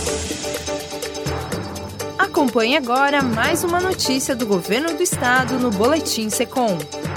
Acompanhe agora mais uma notícia do Governo do Estado no Boletim Secom.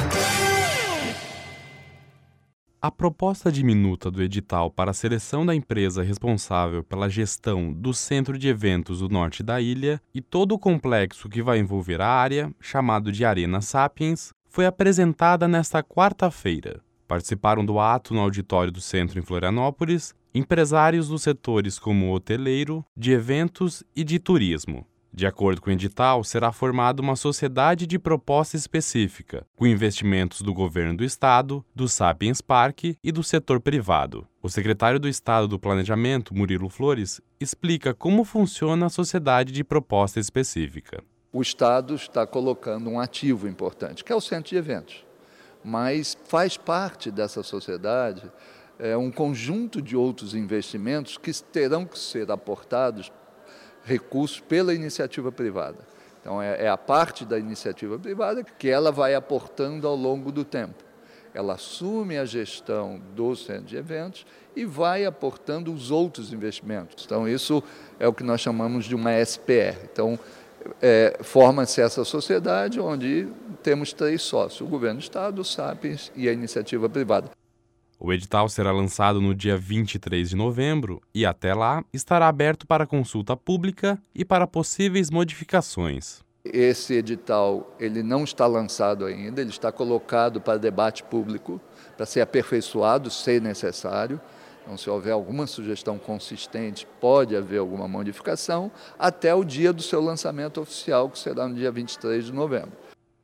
A proposta de minuta do edital para a seleção da empresa responsável pela gestão do Centro de Eventos do Norte da Ilha e todo o complexo que vai envolver a área, chamado de Arena Sapiens, foi apresentada nesta quarta-feira. Participaram do ato no auditório do centro em Florianópolis empresários dos setores como hoteleiro, de eventos e de turismo. De acordo com o edital, será formada uma sociedade de proposta específica, com investimentos do governo do estado, do Sapiens Park e do setor privado. O secretário do Estado do Planejamento, Murilo Flores, explica como funciona a sociedade de proposta específica. O Estado está colocando um ativo importante, que é o centro de eventos, mas faz parte dessa sociedade um conjunto de outros investimentos que terão que ser aportados recursos pela iniciativa privada. Então, é a parte da iniciativa privada que ela vai aportando ao longo do tempo. Ela assume a gestão do centro de eventos e vai aportando os outros investimentos. Então, isso é o que nós chamamos de uma SPR. Então, forma-se essa sociedade onde temos 3 sócios, o governo do Estado, o Sapiens e a iniciativa privada. O edital será lançado no dia 23 de novembro e, até lá, estará aberto para consulta pública e para possíveis modificações. Esse edital ele não está lançado ainda, ele está colocado para debate público, para ser aperfeiçoado, se necessário. Então, se houver alguma sugestão consistente, pode haver alguma modificação, até o dia do seu lançamento oficial, que será no dia 23 de novembro.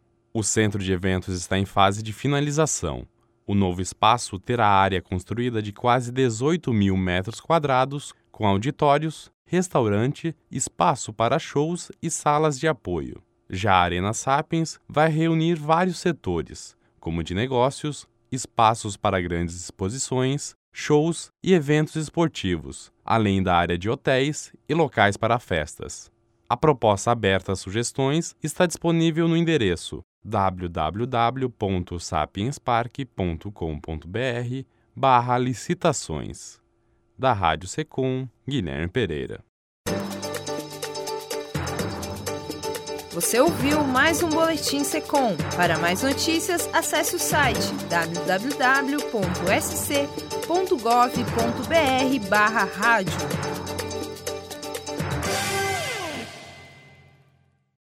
O centro de eventos está em fase de finalização. O novo espaço terá área construída de quase 18 mil metros quadrados, com auditórios, restaurante, espaço para shows e salas de apoio. Já a Arena Sapiens vai reunir vários setores, como de negócios, espaços para grandes exposições, shows e eventos esportivos, além da área de hotéis e locais para festas. A proposta aberta a sugestões está disponível no endereço www.sapienspark.com.br/licitações. Da Rádio Secom, Guilherme Pereira. Você ouviu mais um Boletim Secom. Para mais notícias, acesse o site www.sc.gov.br/rádio.